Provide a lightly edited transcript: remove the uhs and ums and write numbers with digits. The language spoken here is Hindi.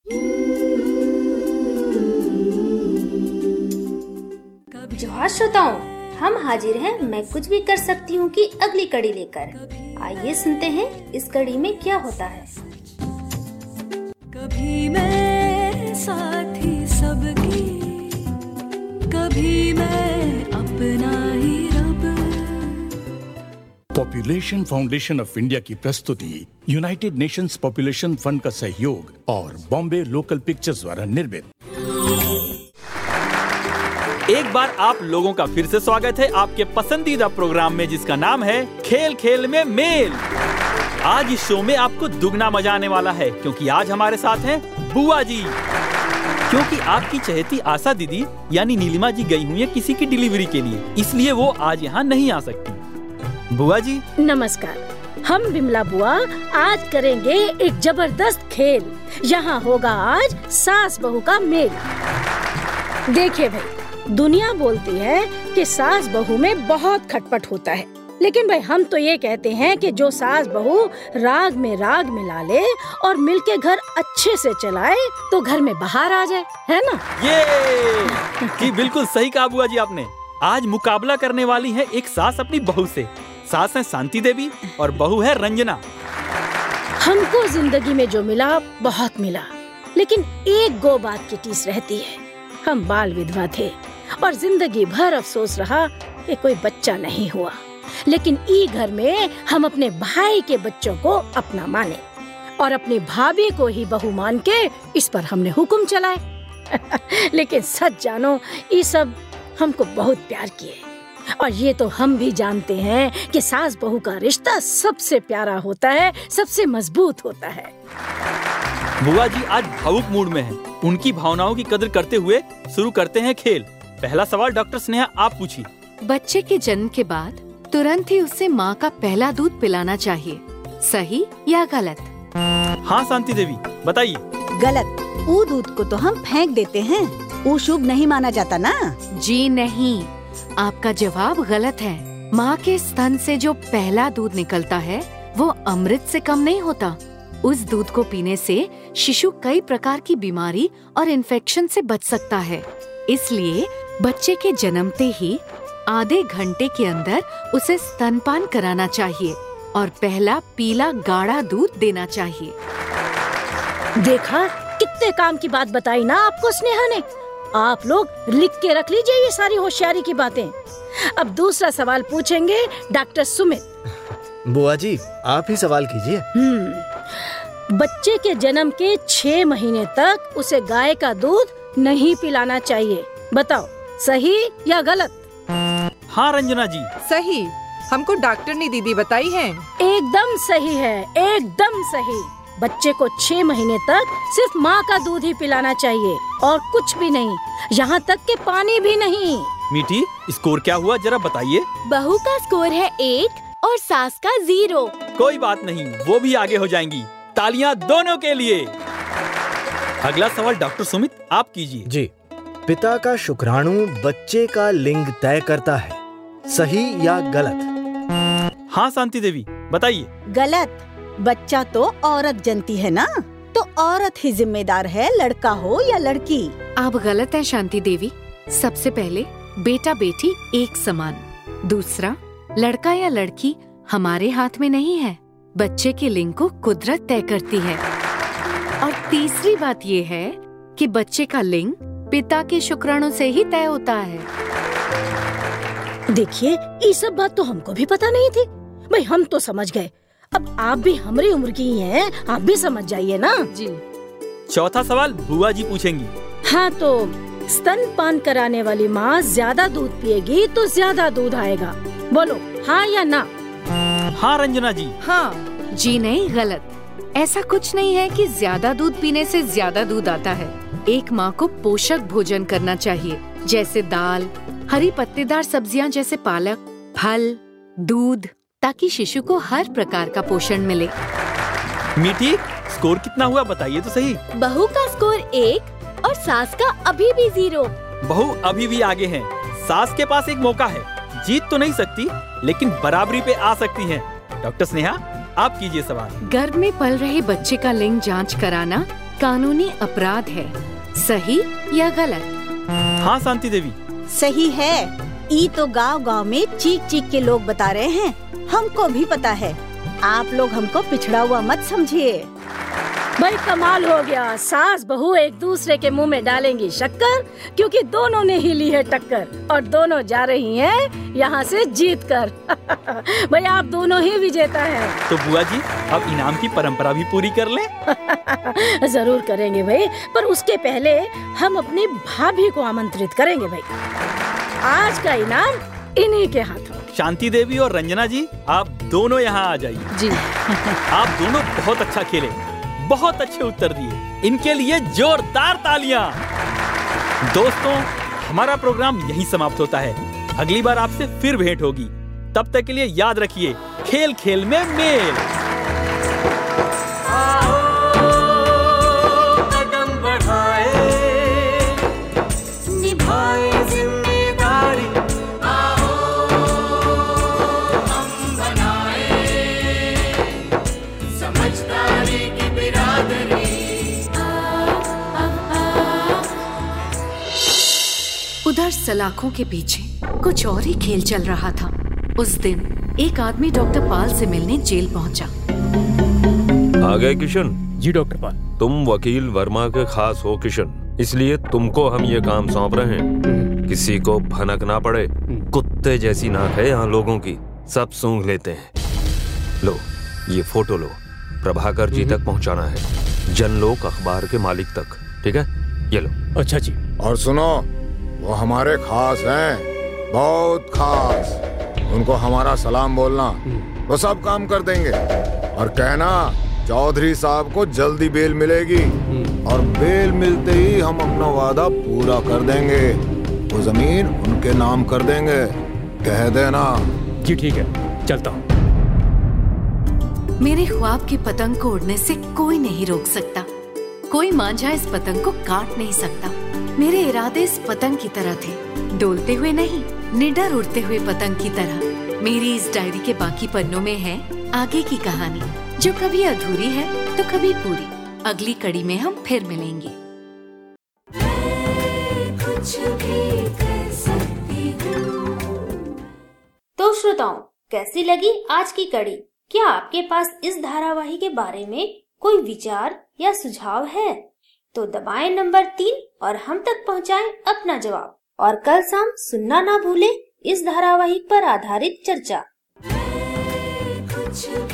जोहार श्रोताओं, हम हाजिर हैं मैं कुछ भी कर सकती हूँ की अगली कड़ी लेकर। आइए सुनते हैं इस कड़ी में क्या होता है। कभी मैं साथी सबकी, कभी मैं अपना ही रब। पॉपुलेशन फाउंडेशन ऑफ इंडिया की प्रस्तुति यूनाइटेड नेशंस पॉपुलेशन फंड का सहयोग और बॉम्बे लोकल पिक्चर्स द्वारा निर्मित। एक बार आप लोगों का फिर से स्वागत है आपके पसंदीदा प्रोग्राम में, जिसका नाम है खेल खेल में मेल। आज इस शो में आपको दुगना मजा आने वाला है, क्योंकि आज हमारे साथ हैं बुआ जी। क्योंकि आपकी चहेती आशा दीदी यानी नीलिमा जी गई हुई है किसी की डिलीवरी के लिए, इसलिए वो आज यहाँ नहीं आ सकती। बुआ जी नमस्कार। हम बिमला बुआ आज करेंगे एक जबरदस्त खेल। यहाँ होगा आज सास बहू का मेल। देखिए भाई, दुनिया बोलती है कि सास बहू में बहुत खटपट होता है, लेकिन भाई हम तो ये कहते हैं कि जो सास बहू राग मिला ले और मिलके घर अच्छे से चलाए तो घर में बाहर आ जाए, है ना? ये जी बिल्कुल सही कहा बुआ जी आपने। आज मुकाबला करने वाली है एक सास अपनी बहू से। सास है शांति देवी और बहू है रंजना। हमको जिंदगी में जो मिला बहुत मिला, लेकिन एक गो बात की टीस रहती है। हम बाल विधवा थे और जिंदगी भर अफसोस रहा कि कोई बच्चा नहीं हुआ, लेकिन ई घर में हम अपने भाई के बच्चों को अपना माने और अपनी भाभी को ही बहू मान के इस पर हमने हुक्म चलाए। लेकिन सच जानो, ये सब हमको बहुत प्यार किए और ये तो हम भी जानते हैं कि सास बहू का रिश्ता सबसे प्यारा होता है, सबसे मजबूत होता है। बुआ जी आज भावुक मूड में हैं। उनकी भावनाओं की कदर करते हुए शुरू करते हैं खेल। पहला सवाल डॉक्टर स्नेहा आप पूछिए। बच्चे के जन्म के बाद तुरंत ही उसे माँ का पहला दूध पिलाना चाहिए, सही या गलत? हाँ शांति देवी बताइए। गलत। वो दूध को तो हम फेंक देते हैं, वो शुभ नहीं माना जाता ना। जी नहीं, आपका जवाब गलत है। माँ के स्तन से जो पहला दूध निकलता है वो अमृत से कम नहीं होता। उस दूध को पीने से शिशु कई प्रकार की बीमारी और इन्फेक्शन से बच सकता है। इसलिए बच्चे के जन्मते ही आधे घंटे के अंदर उसे स्तनपान कराना चाहिए और पहला पीला गाढ़ा दूध देना चाहिए। देखा, कितने काम की बात बताई ना आपको स्नेहा ने। आप लोग लिख के रख लीजिए ये सारी होशियारी की बातें। अब दूसरा सवाल पूछेंगे डॉक्टर सुमित। बुआ जी आप ही सवाल कीजिए। बच्चे के जन्म के 6 महीने तक उसे गाय का दूध नहीं पिलाना चाहिए। बताओ सही या गलत? हाँ रंजना जी सही। हमको डॉक्टर ने दीदी बताई है। एकदम सही है, एकदम सही। बच्चे को 6 महीने तक सिर्फ माँ का दूध ही पिलाना चाहिए और कुछ भी नहीं, यहाँ तक कि पानी भी नहीं। मीठी स्कोर क्या हुआ जरा बताइए। बहू का स्कोर है 1 और सास का 0। कोई बात नहीं, वो भी आगे हो जाएंगी। तालियां दोनों के लिए। अगला सवाल डॉक्टर सुमित आप कीजिए। जी, पिता का शुक्राणु बच्चे का लिंग तय करता है, सही या गलत? हाँ शांति देवी बताइए। गलत। बच्चा तो औरत जनती है ना, तो औरत ही जिम्मेदार है, लड़का हो या लड़की। आप गलत है शांति देवी। सबसे पहले बेटा बेटी एक समान। दूसरा, लड़का या लड़की हमारे हाथ में नहीं है, बच्चे के लिंग को कुदरत तय करती है। और तीसरी बात ये है कि बच्चे का लिंग पिता के शुक्राणु से ही तय होता है। देखिए, ये सब बात तो हमको भी पता नहीं थी। भाई हम तो समझ गए, अब आप भी हमारी उम्र की ही हैं, आप भी समझ जाइए ना। जी। चौथा सवाल बुआ जी पूछेंगी। हाँ, तो स्तनपान कराने वाली माँ ज्यादा दूध पिएगी तो ज्यादा दूध आएगा। बोलो हाँ या ना? हाँ रंजना जी। हाँ। जी नहीं, गलत। ऐसा कुछ नहीं है कि ज्यादा दूध पीने से ज्यादा दूध आता है। एक माँ को पोषक भोजन करना चाहिए, जैसे दाल, हरी पत्तेदार सब्जियां जैसे पालक, फल, दूध, ताकि शिशु को हर प्रकार का पोषण मिले। मीठी स्कोर कितना हुआ बताइए तो सही। बहू का स्कोर 1 और सास का अभी भी 0। बहू अभी भी आगे है। सास के पास एक मौका है, जीत तो नहीं सकती लेकिन बराबरी पे आ सकती हैं। डॉक्टर स्नेहा आप कीजिए सवाल। गर्भ में पल रहे बच्चे का लिंग जांच कराना कानूनी अपराध है, सही या गलत? हाँ शांति देवी, सही है। ई तो गांव-गांव में चीख-चीख के लोग बता रहे हैं, हमको भी पता है। आप लोग हमको पिछड़ा हुआ मत समझिए। भाई कमाल हो गया, सास बहू एक दूसरे के मुंह में डालेंगी शक्कर, क्योंकि दोनों ने ही ली है टक्कर और दोनों जा रही हैं यहाँ से जीत कर। भाई आप दोनों ही विजेता हैं। तो बुआ जी अब इनाम की परंपरा भी पूरी कर लें। जरूर करेंगे भाई, पर उसके पहले हम अपनी भाभी को आमंत्रित करेंगे भाई। आज का इनाम इन्हीं के हाथों। शांति देवी और रंजना जी, आप दोनों यहाँ आ जाइए। जी। आप दोनों बहुत अच्छा खेले, बहुत अच्छे उत्तर दिए, इनके लिए जोरदार तालियां। दोस्तों, हमारा प्रोग्राम यहीं समाप्त होता है। अगली बार आपसे फिर भेंट होगी। तब तक के लिए याद रखिए, खेल खेल में मेल। कदम बढ़ाए, निभाए जिम्मेदारी, हम बनाए समझदारी की बिरादरी। उधर सलाखों के पीछे कुछ और ही खेल चल रहा था। उस दिन एक आदमी डॉक्टर पाल से मिलने जेल पहुंचा। आ गए किशन? जी डॉक्टर पाल। तुम वकील वर्मा के खास हो किशन, इसलिए तुमको हम ये काम सौंप रहे हैं। किसी को भनक ना पड़े, कुत्ते जैसी नाक है यहाँ लोगों की, सब सूंघ लेते हैं। लो ये फोटो लो, प्रभाकर जी तक पहुँचाना है, जनलोक अखबार के मालिक तक, ठीक है? ये लो। अच्छा जी। और सुनो, वो हमारे खास हैं, बहुत खास। उनको हमारा सलाम बोलना, वो सब काम कर देंगे। और कहना चौधरी साहब को जल्दी बेल मिलेगी, और बेल मिलते ही हम अपना वादा पूरा कर देंगे। वो जमीन उनके नाम कर देंगे, कह देना। जी ठीक है, चलता हूँ। मेरे ख्वाब की पतंग को उड़ने से कोई नहीं रोक सकता, कोई मांझा इस पतंग को काट नहीं सकता। मेरे इरादे इस पतंग की तरह थे, डोलते हुए नहीं, निडर उड़ते हुए पतंग की तरह। मेरी इस डायरी के बाकी पन्नों में है आगे की कहानी, जो कभी अधूरी है तो कभी पूरी। अगली कड़ी में हम फिर मिलेंगे। कुछ भी कर सकती हूँ। तो श्रोताओं, कैसी लगी आज की कड़ी? क्या आपके पास इस धारावाहिक के बारे में कोई विचार या सुझाव है? तो दबाएं नंबर 3 और हम तक पहुंचाएं अपना जवाब। और कल शाम सुनना ना भूलें इस धारावाहिक पर आधारित चर्चा। कुछ